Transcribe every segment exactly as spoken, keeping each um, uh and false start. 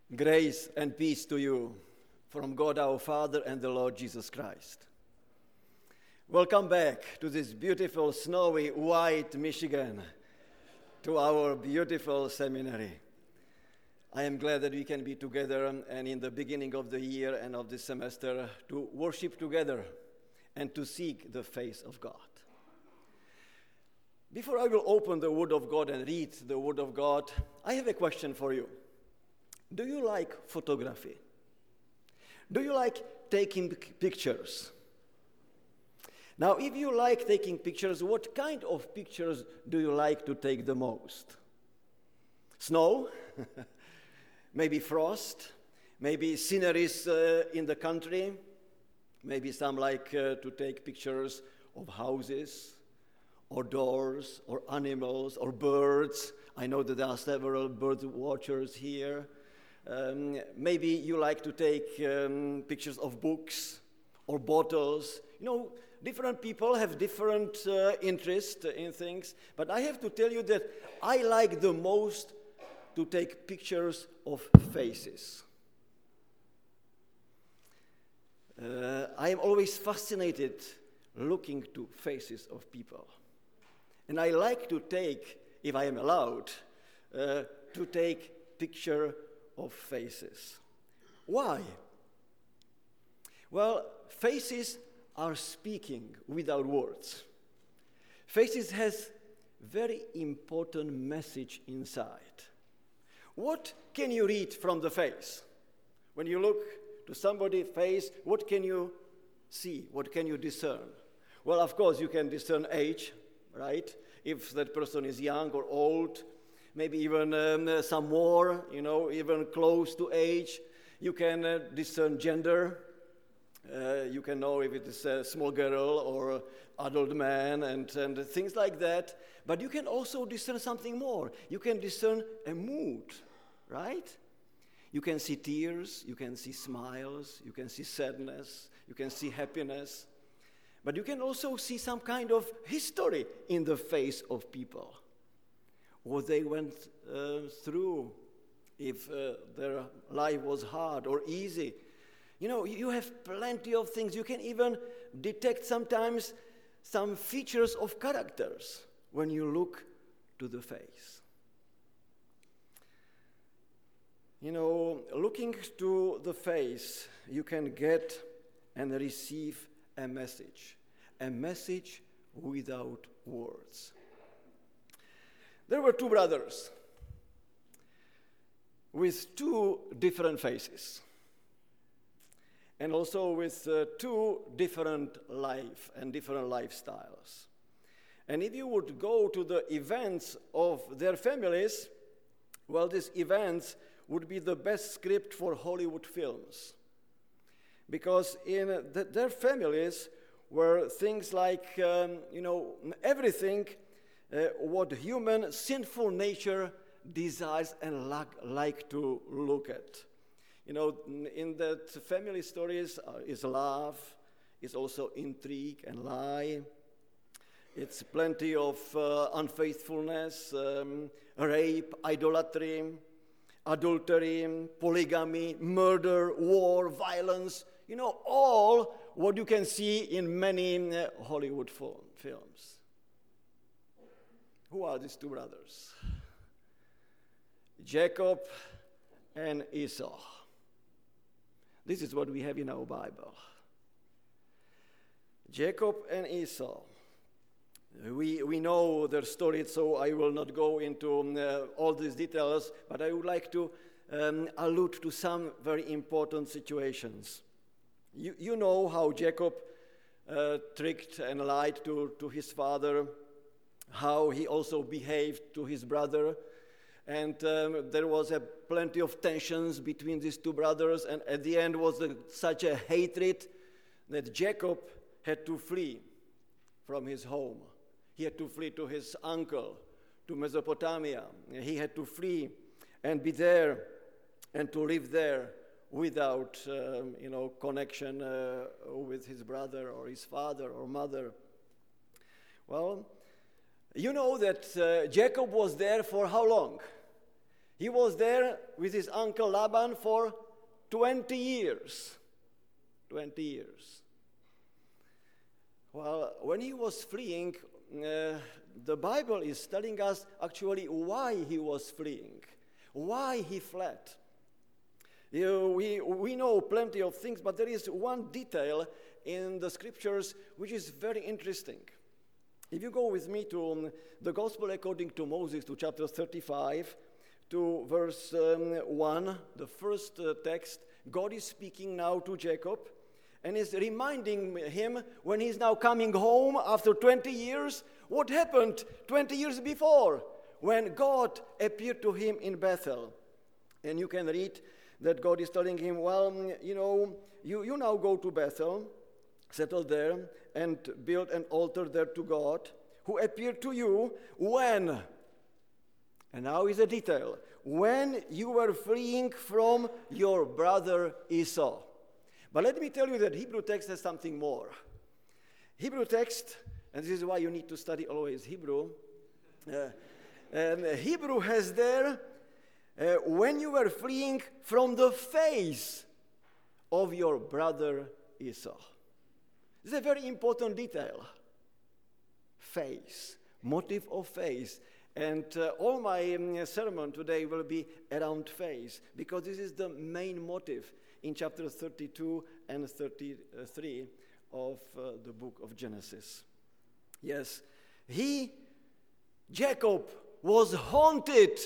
Grace and peace to you from God our Father and the Lord Jesus Christ. Welcome back to this beautiful, snowy, white Michigan, to our beautiful seminary. I am glad that we can be together and in the beginning of the year and of this semester to worship together and to seek the face of God. Before I will open the Word of God and read the Word of God, I have a question for you. Do you like photography? Do you like taking pictures? Now, if you like taking pictures, what kind of pictures do you like to take the most? Snow? Maybe frost? Maybe sceneries uh, in the country? Maybe some like uh, to take pictures of houses, or doors, or animals, or birds. I know that there are several bird watchers here. Um, maybe you like to take um, pictures of books or bottles. You know, different people have different uh, interests in things, but I have to tell you that I like the most to take pictures of faces. Uh, I am always fascinated looking to faces of people. And I like to take, if I am allowed, uh, to take picture of faces. Why? Well, faces are speaking without words. Faces has very important message inside. What can you read from the face? When you look to somebody's face, what can you see? What can you discern? Well, of course, you can discern age, right? If that person is young or old, maybe even um, some more, you know, even close to age. You can uh, discern gender. Uh, you can know if it is a small girl or adult man and, and things like that. But you can also discern something more. You can discern a mood, right? You can see tears, you can see smiles, you can see sadness, you can see happiness. But you can also see some kind of history in the face of people. What they went uh, through, if uh, their life was hard or easy. You know, you have plenty of things. You can even detect sometimes some features of characters when you look to the face. You know, looking to the face, you can get and receive a message, a message without words. There were two brothers with two different faces and also with uh, two different life and different lifestyles. And if you would go to the events of their families, well, these events would be the best script for Hollywood films. Because in uh, th- their families were things like, um, you know, everything Uh, what human sinful nature desires and like, like to look at. You know, in that family stories uh, is love, is also intrigue and lie. It's plenty of uh, unfaithfulness, um, rape, idolatry, adultery, polygamy, murder, war, violence. You know, all what you can see in many uh, Hollywood film, films. Who are these two brothers? Jacob and Esau. This is what we have in our Bible. Jacob and Esau. We, we know their story, so I will not go into uh, all these details, but I would like to um, allude to some very important situations. You, you know how Jacob uh, tricked and lied to, to his father, how he also behaved to his brother. And um, there was a plenty of tensions between these two brothers, and at the end was a, such a hatred that Jacob had to flee from his home. He had to flee to his uncle, to Mesopotamia. He had to flee and be there and to live there without, um, you know, connection uh, with his brother or his father or mother. Well, you know that uh, Jacob was there for how long? He was there with his uncle Laban for twenty years. twenty years. Well, when he was fleeing, uh, the Bible is telling us actually why he was fleeing, why he fled. You know, we, we know plenty of things, but there is one detail in the scriptures which is very interesting. If you go with me to um, the Gospel according to Moses, to chapter thirty-five, to verse um, one, the first uh, text, God is speaking now to Jacob and is reminding him when he's now coming home after twenty years, what happened twenty years before when God appeared to him in Bethel. And you can read that God is telling him, well, you know, you, you now go to Bethel, settle there, and build an altar there to God, who appeared to you when, and now is a detail, when you were fleeing from your brother Esau. But let me tell you that Hebrew text has something more. Hebrew text, and this is why you need to study always Hebrew, uh, and Hebrew has there, uh, when you were fleeing from the face of your brother Esau. This is a very important detail. Face, motive of face. And uh, all my um, sermon today will be around face, because this is the main motive in chapter thirty-two and thirty-three of uh, the book of Genesis. Yes, he, Jacob, was haunted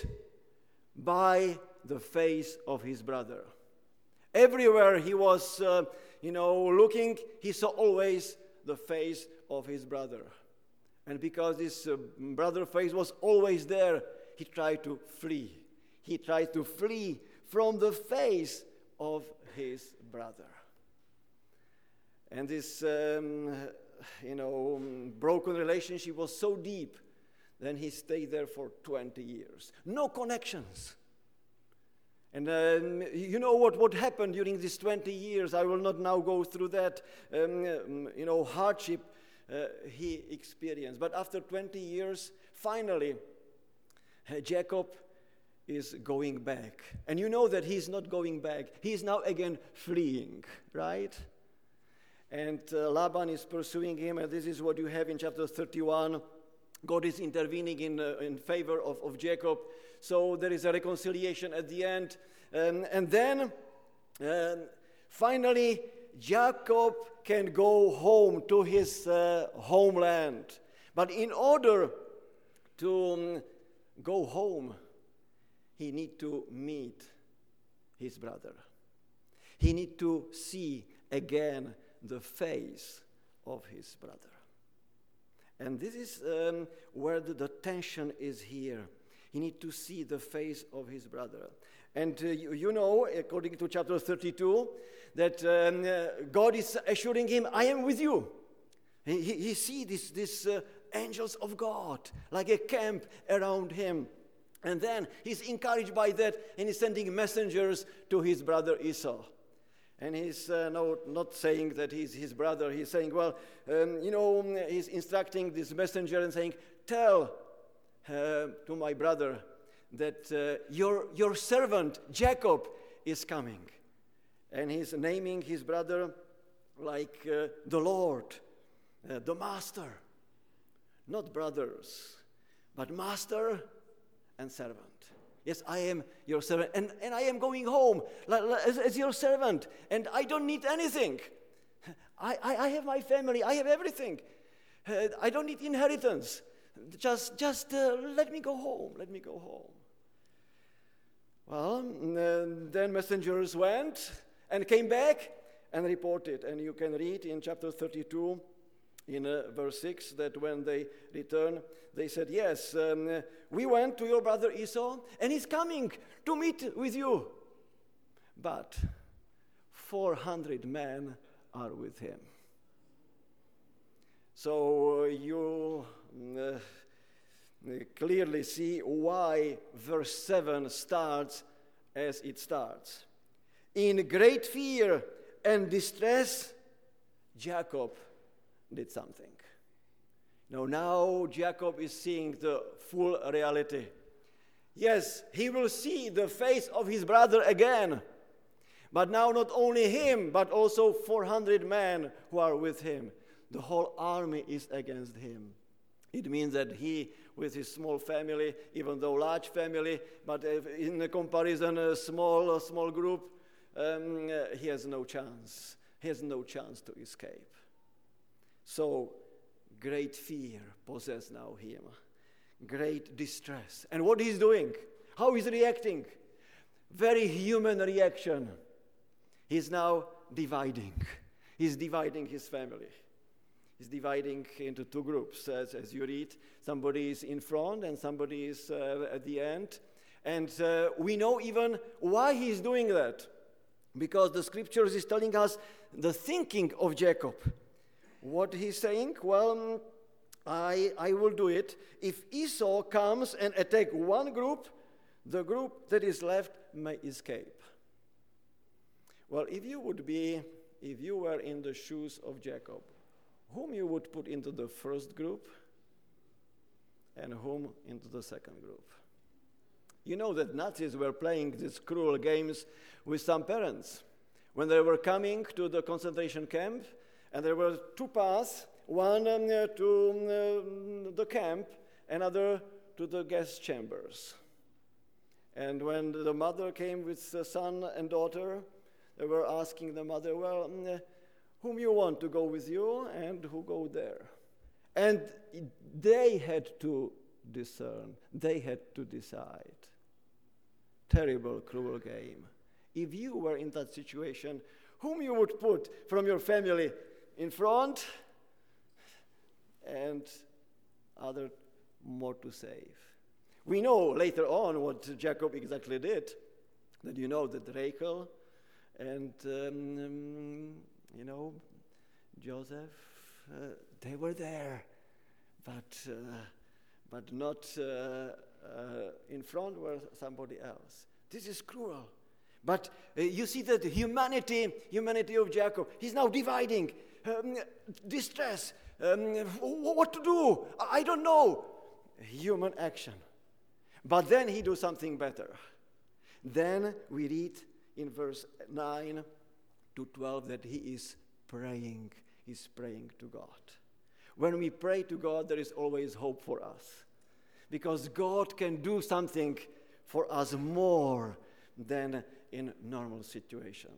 by the face of his brother. Everywhere he was, uh, you know, looking, he saw always the face of his brother. And because this uh, brother face was always there, he tried to flee. He tried to flee from the face of his brother. And this, um, you know, broken relationship was so deep, then he stayed there for twenty years. No connections. And um, you know what, what happened during these twenty years? I will not now go through that, um, you know, hardship uh, he experienced. But after twenty years, finally, uh, Jacob is going back. And you know that he's not going back. He's now again fleeing, right? And uh, Laban is pursuing him, and this is what you have in chapter thirty-one. God is intervening in, uh, in favor of, of Jacob. So there is a reconciliation at the end. Um, and then, uh, finally, Jacob can go home to his uh, homeland. But in order to um, go home, he needs to meet his brother. He needs to see again the face of his brother. And this is um, where the, the tension is here. He needs to see the face of his brother. And uh, you, you know, according to chapter thirty-two, that um, uh, God is assuring him, I am with you. He, he, he sees this, this uh, angels of God, like a camp around him. And then he's encouraged by that, and he's sending messengers to his brother Esau. And he's uh, no, not saying that he's his brother. He's saying, well, um, you know, he's instructing this messenger and saying, tell uh, to my brother that uh, your, your servant Jacob is coming. And he's naming his brother like uh, the Lord, uh, the master. Not brothers, but master and servant. Yes, I am your servant, and, and I am going home as, as your servant, and I don't need anything. I, I, I have my family, I have everything. Uh, I don't need inheritance. Just, just uh, let me go home, let me go home. Well, uh, then messengers went and came back and reported, and you can read in chapter thirty-two, in uh, verse six, that when they returned, they said, yes, um, we went to your brother Esau, and he's coming to meet with you. But four hundred men are with him. So uh, you uh, clearly see why verse seven starts as it starts. In great fear and distress, Jacob did something. Now, now Jacob is seeing the full reality. Yes, he will see the face of his brother again. But now not only him, but also four hundred men who are with him. The whole army is against him. It means that he, with his small family, even though large family, but in comparison a small, a small group, um, uh, he has no chance. He has no chance to escape. So great fear possesses now him. Great distress. And what he's doing? How he's reacting? Very human reaction. He's now dividing. He's dividing his family. He's dividing into two groups, as, as you read. Somebody is in front and somebody is uh, at the end. And uh, we know even why he's doing that. Because the scriptures is telling us the thinking of Jacob. What he's saying? Well, I, I will do it. If Esau comes and attack one group, the group that is left may escape. Well, if you would be, if you were in the shoes of Jacob, whom you would put into the first group and whom into the second group? You know that Nazis were playing these cruel games with some parents. When they were coming to the concentration camp, and there were two paths, one um, uh, to um, uh, the camp, another to the gas chambers. And when the mother came with the son and daughter, they were asking the mother, well, um, uh, whom you want to go with you and who go there? And they had to discern. They had to decide. Terrible, cruel game. If you were in that situation, whom you would put from your family in front and other more to save? We know later on what Jacob exactly did. That you know that Rachel and um, you know Joseph, uh, they were there, but uh, but not uh, uh, in front were somebody else. This is cruel. But uh, you see that humanity, humanity of Jacob, he's now dividing, um, distress, um, what to do? I don't know. Human action. But then he does something better. Then we read in verse nine to twelve that he is praying. He's praying to God. When we pray to God, there is always hope for us. Because God can do something for us more than in normal situation.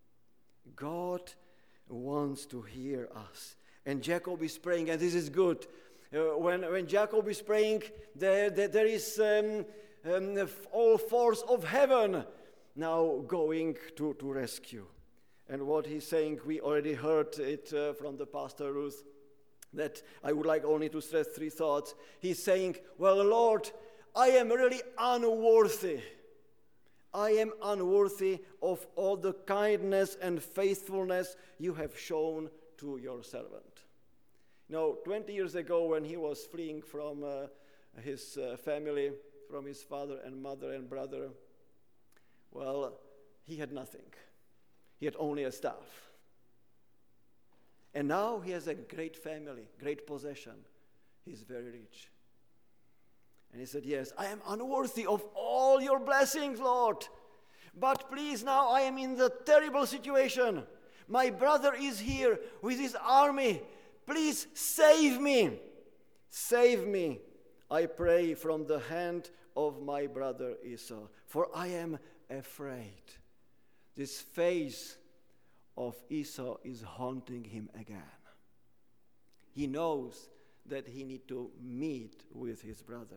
God wants to hear us. And Jacob is praying, and this is good. Uh, when, when Jacob is praying, there, there, there is um, um, all force of heaven now going to, to rescue. And what he's saying, we already heard it uh, from the pastor Ruth, that I would like only to stress three thoughts. He's saying, well, Lord, I am really unworthy. I am unworthy of all the kindness and faithfulness you have shown to your servant. You know, twenty years ago when he was fleeing from uh, his uh, family, from his father and mother and brother, well, he had nothing. He had only a staff. And now he has a great family, great possession. He's very rich. And he said, yes, I am unworthy of all your blessings, Lord. But please, now I am in the terrible situation. My brother is here with his army. Please save me. Save me, I pray, from the hand of my brother Esau. For I am afraid. This face of Esau is haunting him again. He knows that he needs to meet with his brother.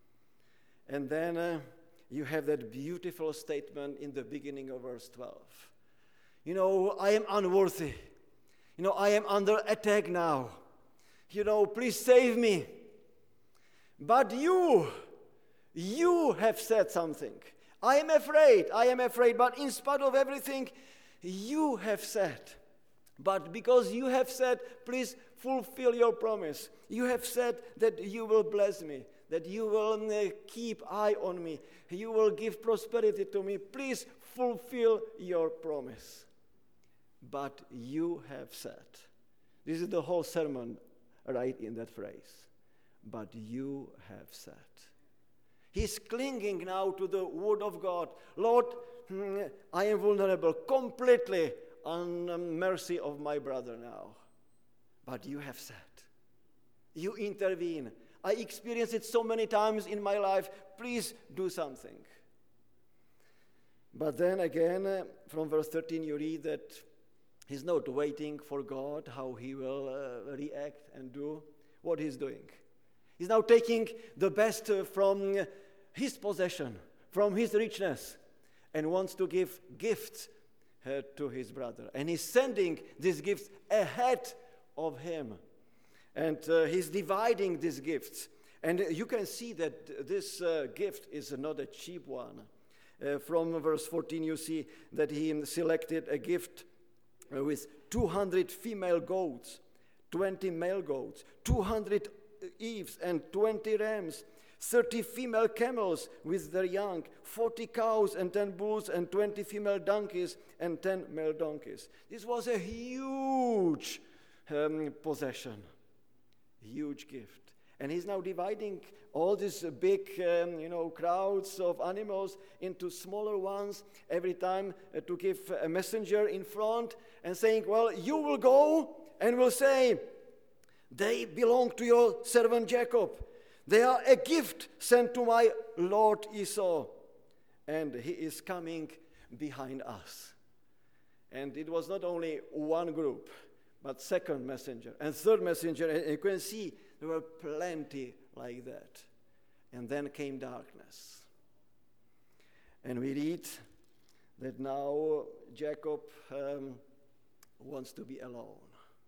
And then uh, you have that beautiful statement in the beginning of verse twelve. You know, I am unworthy. You know, I am under attack now. You know, please save me. But you, you have said something. I am afraid, I am afraid, but in spite of everything, you have said. But because you have said, please fulfill your promise. You have said that you will bless me, that you will uh, keep eye on me, you will give prosperity to me. Please fulfill your promise. But you have said. This is the whole sermon right in that phrase. But you have said. He's clinging now to the word of God. Lord, I am vulnerable completely on the mercy of my brother now. But you have said, you intervene. I experienced it so many times in my life. Please do something. But then again, uh, from verse thirteen, you read that he's not waiting for God, how he will uh, react and do what he's doing. He's now taking the best uh, from his possession, from his richness, and wants to give gifts uh, to his brother. And he's sending these gifts ahead of him. And uh, he's dividing these gifts. And you can see that this uh, gift is not a cheap one. Uh, from verse fourteen, you see that he selected a gift uh, with two hundred female goats, twenty male goats, two hundred ewes and twenty rams, thirty female camels with their young, forty cows and ten bulls and twenty female donkeys and ten male donkeys. This was a huge um, possession, huge gift. And he's now dividing all these uh, big, um, you know, crowds of animals into smaller ones every time uh, to give a messenger in front and saying, well, you will go and will say, they belong to your servant Jacob. They are a gift sent to my Lord Esau. And he is coming behind us. And it was not only one group, but second messenger and third messenger. And you can see there were plenty like that. And then came darkness. And we read that now Jacob um, wants to be alone.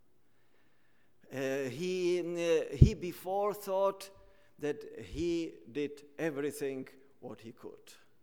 Uh, he, uh, he before thought that he did everything what he could.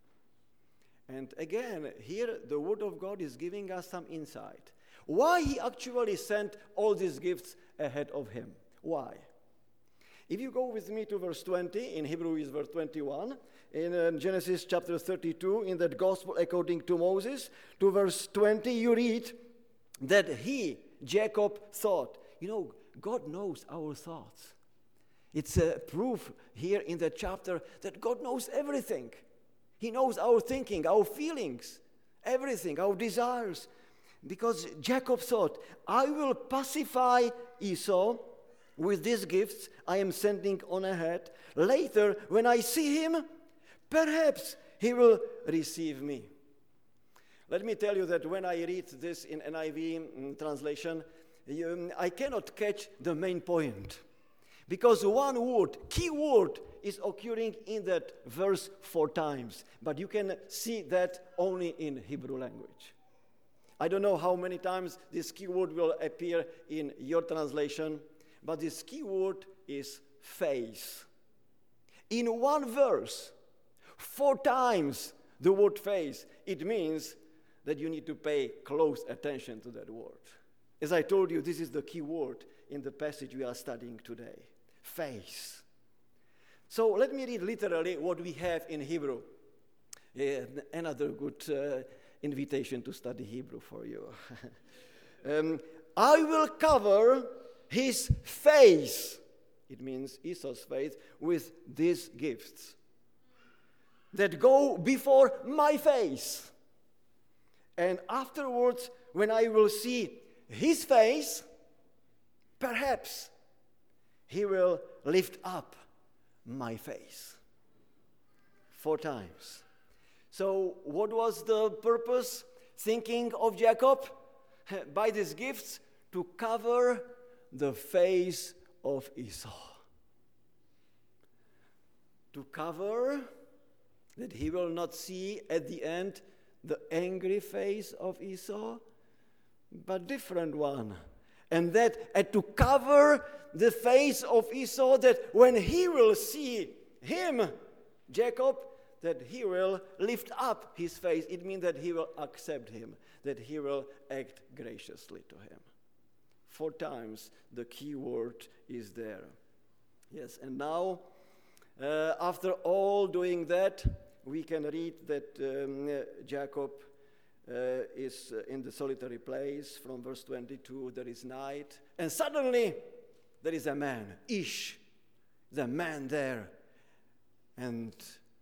And again, here the word of God is giving us some insight. Why he actually sent all these gifts ahead of him. Why? If you go with me to verse twenty, in Hebrew is verse twenty-one, in uh, Genesis chapter thirty-two, in that gospel according to Moses, to verse twenty, you read that he, Jacob, thought. You know, God knows our thoughts. It's a proof here in the chapter that God knows everything. He knows our thinking, our feelings, everything, our desires. Because Jacob thought, I will pacify Esau with these gifts I am sending on ahead. Later, when I see him, perhaps he will receive me. Let me tell you that when I read this in N I V translation, you, I cannot catch the main point. Because one word, key word, is occurring in that verse four times. But you can see that only in Hebrew language. I don't know how many times this key word will appear in your translation, but this key word is face. In one verse, four times the word face, it means that you need to pay close attention to that word. As I told you, this is the key word in the passage we are studying today. Face. So let me read literally what we have in Hebrew. Yeah, another good uh, invitation to study Hebrew for you. um, I will cover his face, it means Esau's face, with these gifts that go before my face. And afterwards, when I will see his face, perhaps he will lift up my face. Four times. So what was the purpose, thinking of Jacob? By these gifts, to cover the face of Esau. To cover that he will not see at the end the angry face of Esau, but different one. And that and to cover the face of Esau, that when he will see him, Jacob, that he will lift up his face. It means that he will accept him, that he will act graciously to him. Four times the key word is there. Yes, and now, uh, after all doing that, we can read that um, Jacob uh, is in the solitary place. From verse twenty-two, there is night, and suddenly there is a man, Ish, the man there, and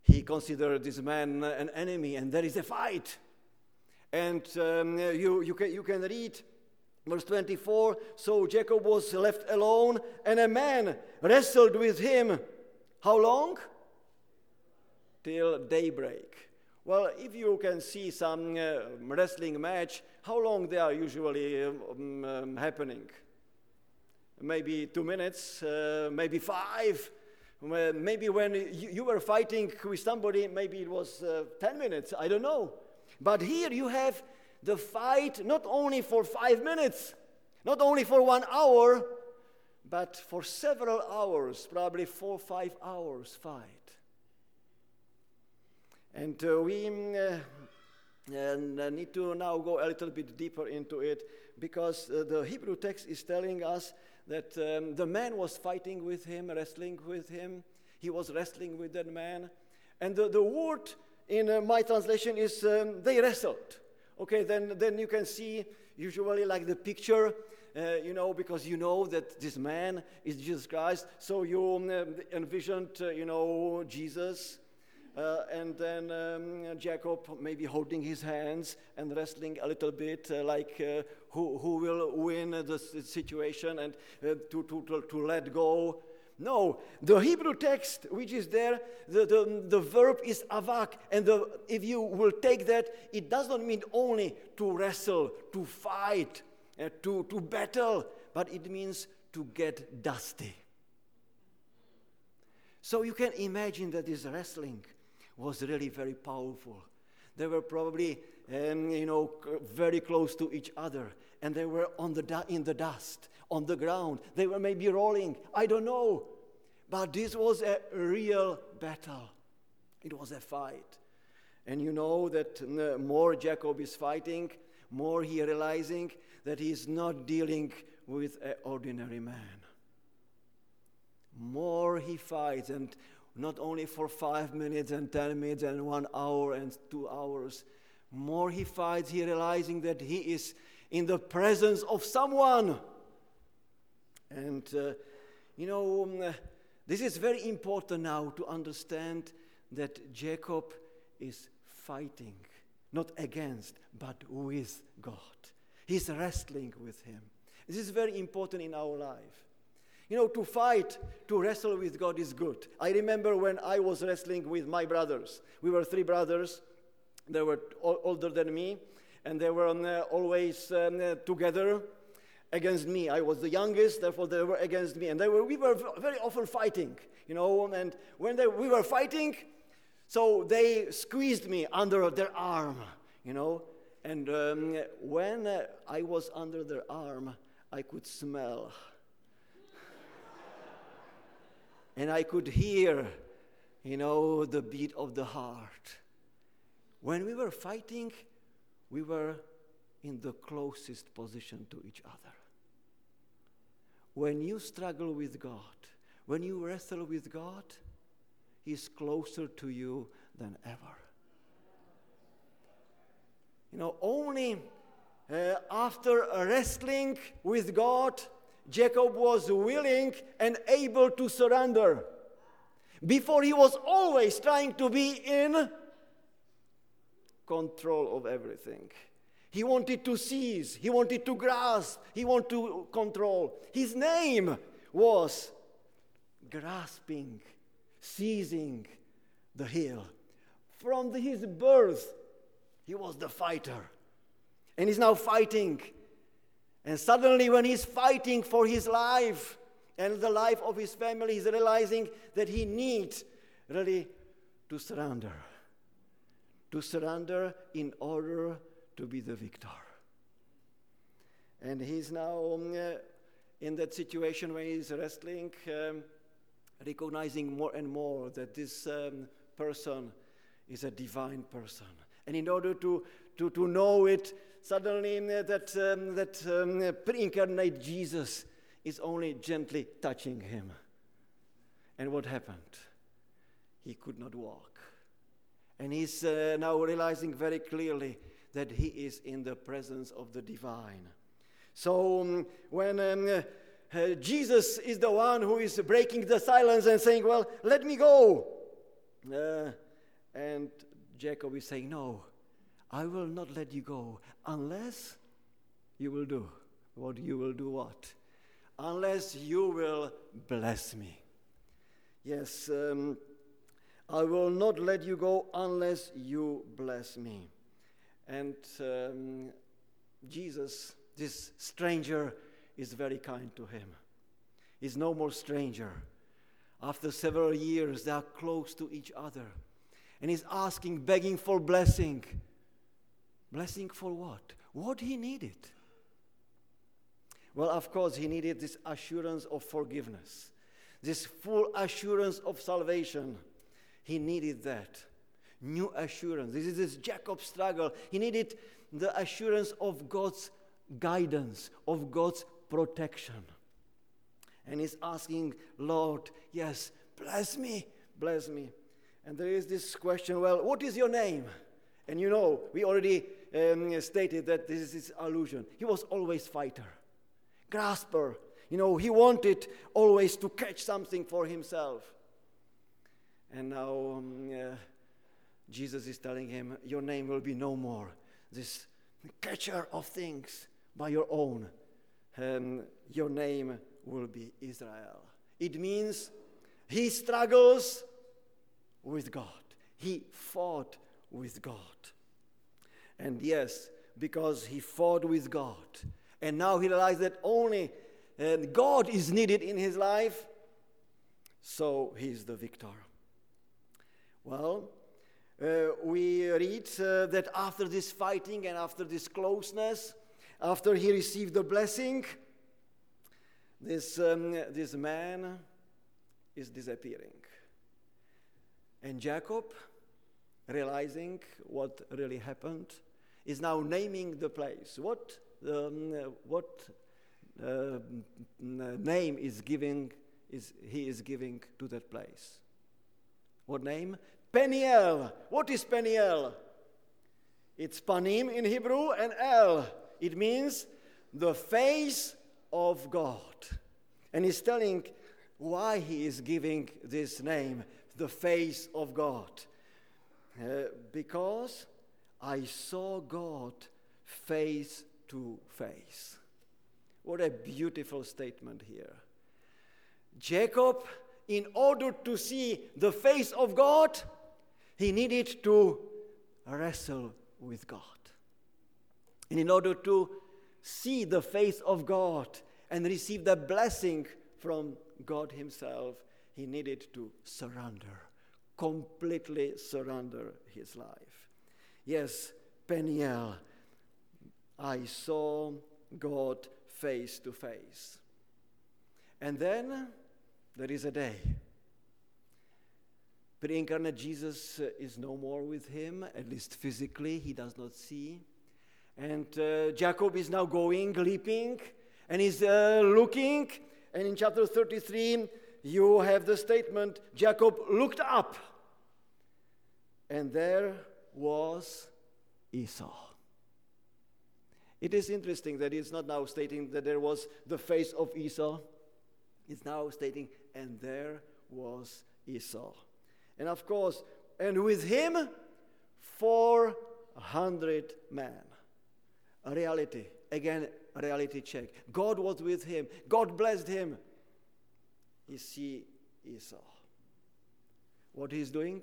he considered this man an enemy, and there is a fight. And um, you, you, can, you can read verse twenty-four, so Jacob was left alone, and a man wrestled with him. How long? Till daybreak. Well, if you can see some uh, wrestling match, how long they are usually um, um, happening? Maybe two minutes, uh, maybe five. Maybe when you, you were fighting with somebody, maybe it was uh, ten minutes, I don't know. But here you have the fight not only for five minutes, not only for one hour, but for several hours, probably four, five hours fight. And uh, we uh, and, uh, need to now go a little bit deeper into it, because uh, the Hebrew text is telling us that um, the man was fighting with him, wrestling with him. He was wrestling with that man. And the, the word in uh, my translation is um, they wrestled. Okay, then, then you can see usually like the picture, uh, you know, because you know that this man is Jesus Christ. So you um, envisioned, uh, you know, Jesus. Uh, and then um, Jacob maybe holding his hands and wrestling a little bit, uh, like uh, who, who will win uh, the situation and uh, to, to, to, to let go. No, the Hebrew text which is there, the, the, the verb is avak. And the, if you will take that, it does not mean only to wrestle, to fight, uh, to, to battle, but it means to get dusty. So you can imagine that this wrestling was really very powerful. They were probably, um, you know, very close to each other, and they were on the du- in the dust, on the ground. They were maybe rolling. I don't know, but this was a real battle. It was a fight, and you know that the more Jacob is fighting, more he realizing that he is not dealing with an ordinary man. More he fights, and not only for five minutes and ten minutes and one hour and two hours. More he fights, he realizing that he is in the presence of someone. And, uh, you know, um, this is very important now to understand that Jacob is fighting, not against, but with God. He's wrestling with him. This is very important in our life. You know, to fight, to wrestle with God is good. I remember when I was wrestling with my brothers. We were three brothers. They were all older than me, and they were um, uh, always um, uh, together against me. I was the youngest, therefore they were against me. And they were, we were very often fighting, you know, and when they, we were fighting, so they squeezed me under their arm, you know. And um, when uh, I was under their arm, I could smell. And I could hear, you know, the beat of the heart. When we were fighting, we were in the closest position to each other. When you struggle with God, when you wrestle with God, He's closer to you than ever. You know, only uh, after wrestling with God, Jacob was willing and able to surrender. Before, he was always trying to be in control of everything. He wanted to seize, he wanted to grasp, he wanted to control. His name was grasping, seizing the hill. From his birth, he was the fighter. And he's now fighting. And suddenly when he's fighting for his life and the life of his family, he's realizing that he needs really to surrender. To surrender in order to be the victor. And he's now um, uh, in that situation where he's wrestling, um, recognizing more and more that this um, person is a divine person. And in order to, to, to know it, suddenly uh, that, um, that um, pre-incarnate Jesus is only gently touching him. And what happened? He could not walk. And he's uh, now realizing very clearly that he is in the presence of the divine. So um, when um, uh, uh, Jesus is the one who is breaking the silence and saying, well, let me go. Uh, And Jacob is saying, no, I will not let you go unless you will do. What you will do what? Unless you will bless me. Yes, um, I will not let you go unless you bless me. And um, Jesus, this stranger, is very kind to him. He's no more stranger. After several years, they are close to each other. And he's asking, begging for blessing. Blessing for what? What he needed. Well, of course, he needed this assurance of forgiveness. This full assurance of salvation. He needed that. New assurance. This is this Jacob struggle. He needed the assurance of God's guidance, of God's protection. And he's asking, Lord, yes, bless me, bless me. And there is this question, well, what is your name? And you know, we already um, stated that this is his allusion. He was always fighter, grasper. You know, he wanted always to catch something for himself. And now um, uh, Jesus is telling him, your name will be no more this catcher of things by your own. Um, your name will be Israel. It means he struggles with God. He fought with God. And yes, because he fought with God, and now he realized that only uh, God is needed in his life, so he's the victor. Well, uh, we read uh, that after this fighting and after this closeness, after he received the blessing, this, um, this man is disappearing. And Jacob, realizing what really happened, is now naming the place. What, um, what uh, name is giving is he is giving to that place? What name? Peniel. What is Peniel? It's Panim in Hebrew and El. It means the face of God. And he's telling why he is giving this name, the face of God. Uh, because I saw God face to face. What a beautiful statement here. Jacob, in order to see the face of God, he needed to wrestle with God. And in order to see the face of God and receive the blessing from God himself, he needed to surrender, completely surrender his life. Yes, Peniel, I saw God face to face. And then there is a day. Pre-incarnate Jesus uh, is no more with him, at least physically, he does not see. And uh, Jacob is now going, leaping, and he's uh, looking. And in chapter thirty-three, you have the statement, Jacob looked up, and there was Esau. It is interesting that it's not now stating that there was the face of Esau. It's now stating, and there was Esau. And of course, and with him, four hundred men. A reality. Again, a reality check. God was with him. God blessed him. You see Esau. What he's doing?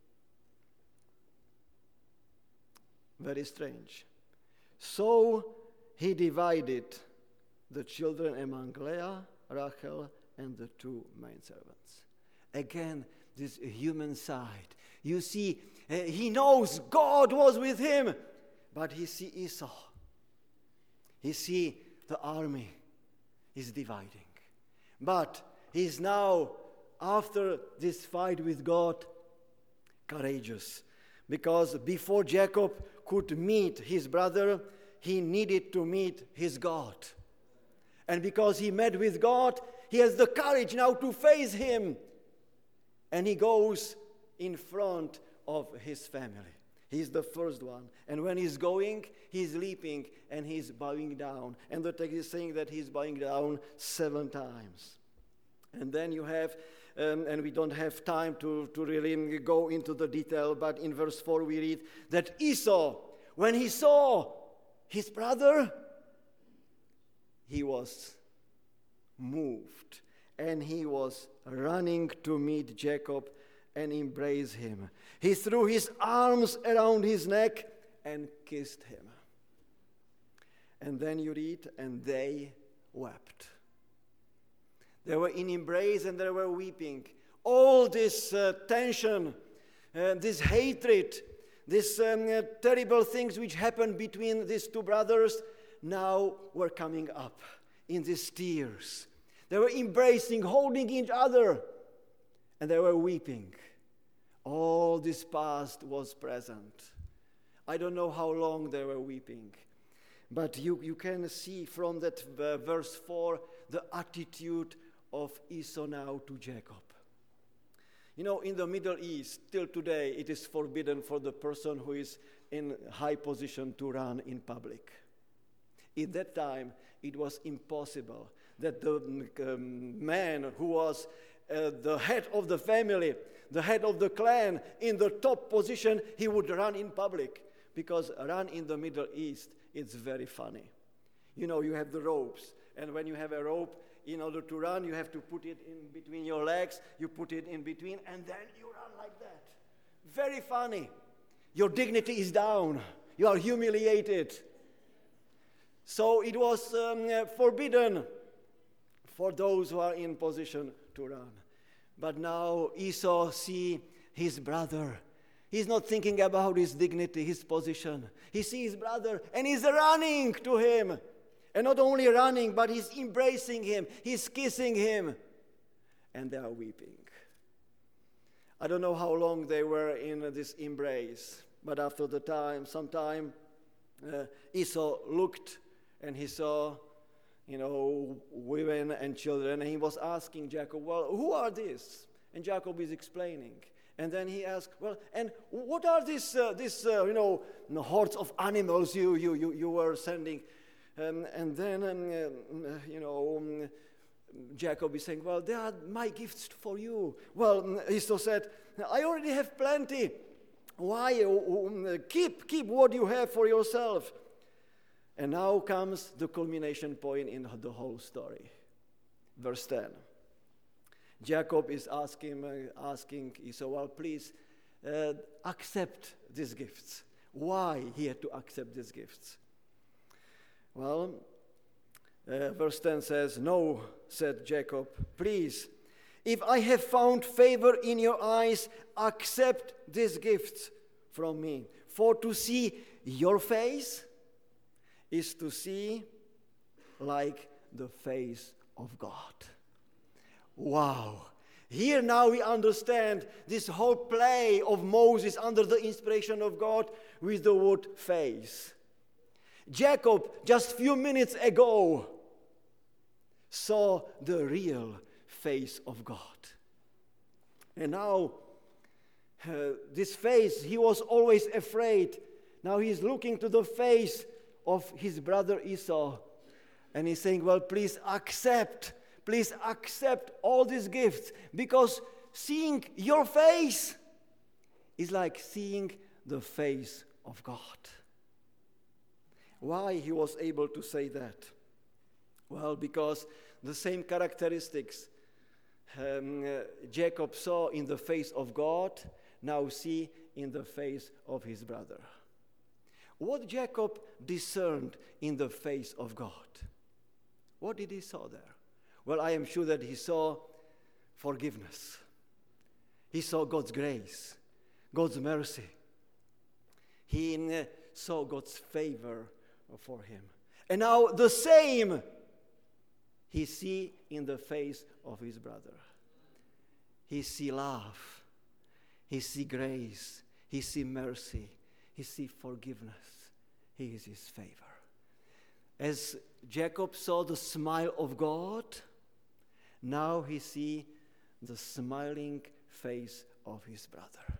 Very strange. So he divided the children among Leah, Rachel, and the two maidservants. Again, this human side. You see, uh, he knows God was with him, but he see Esau. He see the army is dividing. But he's now, after this fight with God, courageous. Because before Jacob could meet his brother, he needed to meet his God. And because he met with God, he has the courage now to face him. And he goes in front of his family. He's the first one. And when he's going, he's leaping and he's bowing down. And the text is saying that he's bowing down seven times. And then you have um, and we don't have time to, to really go into the detail, but in verse four we read that Esau, when he saw his brother, he was moved, and he was running to meet Jacob and embrace him. He threw his arms around his neck and kissed him. And then you read, and they wept. They were in embrace and they were weeping. All this uh, tension, uh, this hatred, these um, uh, terrible things which happened between these two brothers now were coming up in these tears. They were embracing, holding each other, and they were weeping. All this past was present. I don't know how long they were weeping, but you, you can see from that uh, verse four the attitude of Esau now to Jacob. You know, in the Middle East, till today, it is forbidden for the person who is in high position to run in public. At that time, it was impossible that the um, man who was uh, the head of the family, the head of the clan, in the top position, he would run in public. Because run in the Middle East, it's very funny. You know, you have the ropes, and when you have a rope, in order to run, you have to put it in between your legs, you put it in between, and then you run like that. Very funny. Your dignity is down. You are humiliated. So it was um, uh, forbidden for those who are in position to run. But now Esau sees his brother. He's not thinking about his dignity, his position. He sees his brother, and he's running to him. And not only running, but he's embracing him. He's kissing him. And they are weeping. I don't know how long they were in this embrace. But after the time, some time, uh, Esau looked and he saw, you know, women and children. And he was asking Jacob, well, who are these? And Jacob is explaining. And then he asked, well, and what are these, uh, these uh, you know, hordes of animals you, you, you, you were sending? Um, and then, um, uh, you know, um, Jacob is saying, well, they are my gifts for you. Well, Esau said, I already have plenty. Why? Um, keep, keep what you have for yourself. And now comes the culmination point in the whole story. Verse ten. Jacob is asking, uh, asking Esau, well, please uh, accept these gifts. Why he had to accept these gifts? Well, uh, verse ten says, no, said Jacob, please, if I have found favor in your eyes, accept these gifts from me. For to see your face is to see like the face of God. Wow. Here now we understand this whole play of Moses under the inspiration of God with the word face. Jacob, just a few minutes ago, saw the real face of God. And now, uh, this face, he was always afraid. Now he's looking to the face of his brother Esau. And he's saying, well, please accept, please accept all these gifts. Because seeing your face is like seeing the face of God. Why he was able to say that? Well, because the same characteristics um, uh, Jacob saw in the face of God, now see in the face of his brother. What Jacob discerned in the face of God? What did he saw there? Well, I am sure that he saw forgiveness. He saw God's grace, God's mercy. He uh, saw God's favor for him. And now the same he see in the face of his brother. He see love. He see grace. He see mercy. He see forgiveness. He is his favor. As Jacob saw the smile of God, now he see the smiling face of his brother.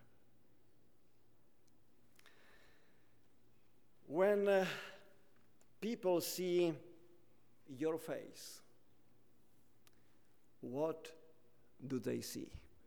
When uh, people see your face, what do they see?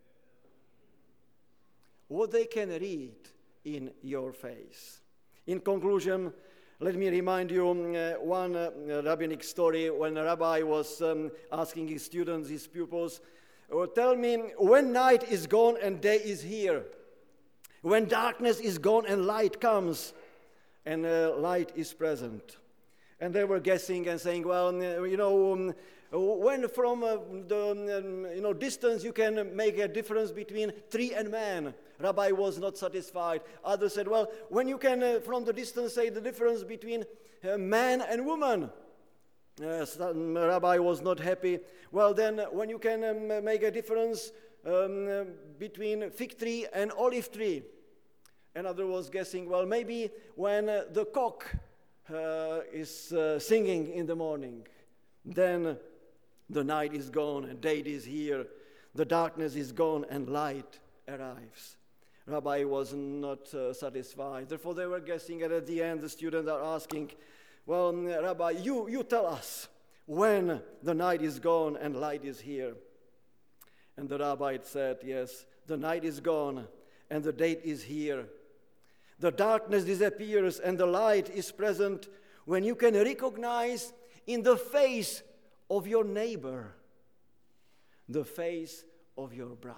What they can read in your face. In conclusion, let me remind you um, uh, one uh, rabbinic story when a rabbi was um, asking his students, his pupils, oh, tell me when night is gone and day is here, when darkness is gone and light comes and uh, light is present. And they were guessing and saying, well, you know, um, when from uh, the um, you know distance you can make a difference between tree and man. Rabbi was not satisfied. Others said, well, when you can uh, from the distance say the difference between uh, man and woman. Uh, some Rabbi was not happy. Well, then uh, when you can um, make a difference um, uh, between fig tree and olive tree. Another was guessing, well, maybe when uh, the cock uh, is uh, singing in the morning, then the night is gone and day is here. The darkness is gone and light arrives. Rabbi was not uh, satisfied. Therefore, they were guessing, and at the end, the students are asking, well, um, Rabbi, you, you tell us when the night is gone and light is here. And the rabbi said, yes, the night is gone and the day is here. The darkness disappears and the light is present when you can recognize in the face of your neighbor the face of your brother.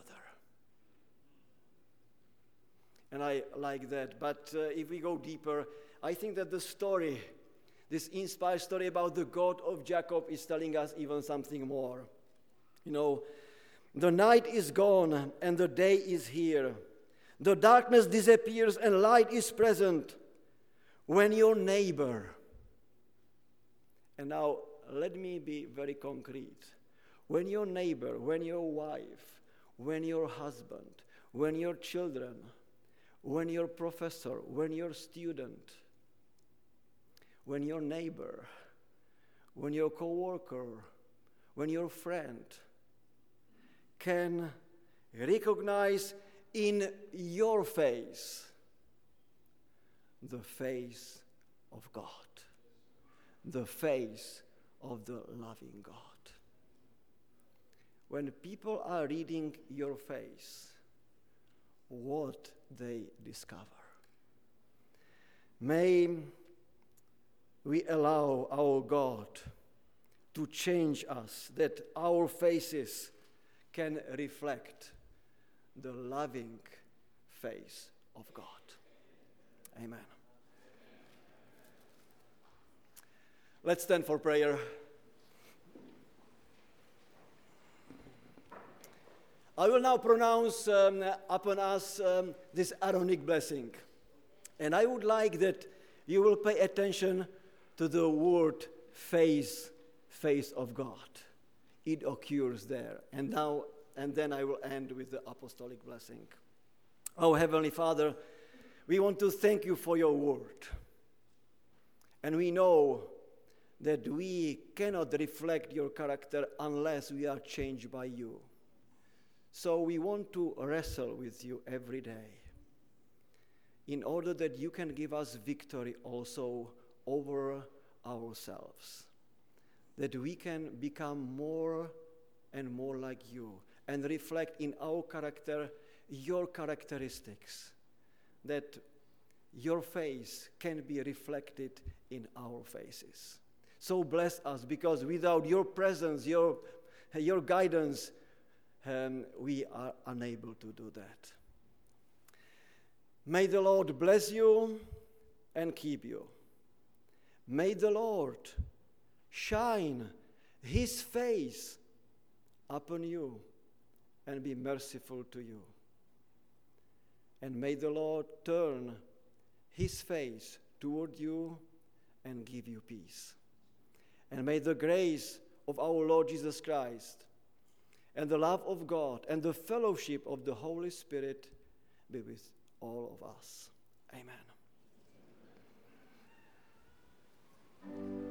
And I like that. But uh, if we go deeper, I think that the story, this inspired story about the God of Jacob is telling us even something more. You know, the night is gone and the day is here. The darkness disappears and light is present when your neighbor, and now let me be very concrete, when your neighbor, when your wife, when your husband, when your children, when your professor, when your student, when your neighbor, when your coworker, when your friend can recognize in your face the face of God, the face of the loving God. When people are reading your face, what they discover. May we allow our God to change us, that our faces can reflect the loving face of God. Amen. Let's stand for prayer. I will now pronounce um, upon us um, this Aaronic blessing. And I would like that you will pay attention to the word face, face of God. It occurs there. And now, and then I will end with the apostolic blessing. Oh, Heavenly Father, we want to thank you for your word. And we know that we cannot reflect your character unless we are changed by you. So we want to wrestle with you every day in order that you can give us victory also over ourselves, that we can become more and more like you and reflect in our character your characteristics, that your face can be reflected in our faces. So bless us, because without your presence, your, your guidance, Um, we are unable to do that. May the Lord bless you and keep you. May the Lord shine his face upon you and be merciful to you. And may the Lord turn his face toward you and give you peace. And may the grace of our Lord Jesus Christ and the love of God and the fellowship of the Holy Spirit be with all of us. Amen.